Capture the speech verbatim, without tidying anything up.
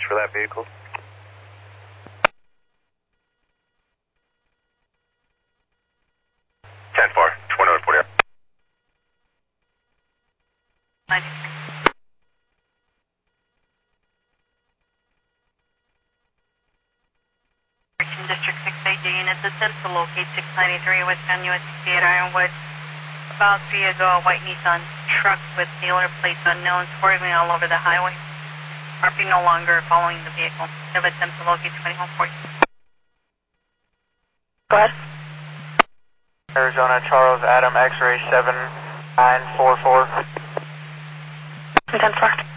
for that vehicle. ten four, twenty-one forty. District six A J units attempt to locate six ninety-three westbound U S sixty-eight Ironwood. About three ago, a white Nissan truck with dealer plates unknown swerving all over the highway. R P no longer following the vehicle. Have attempt to locate twenty-one forty. Go ahead. Arizona Charles Adam X-ray seven nine four four. ten four.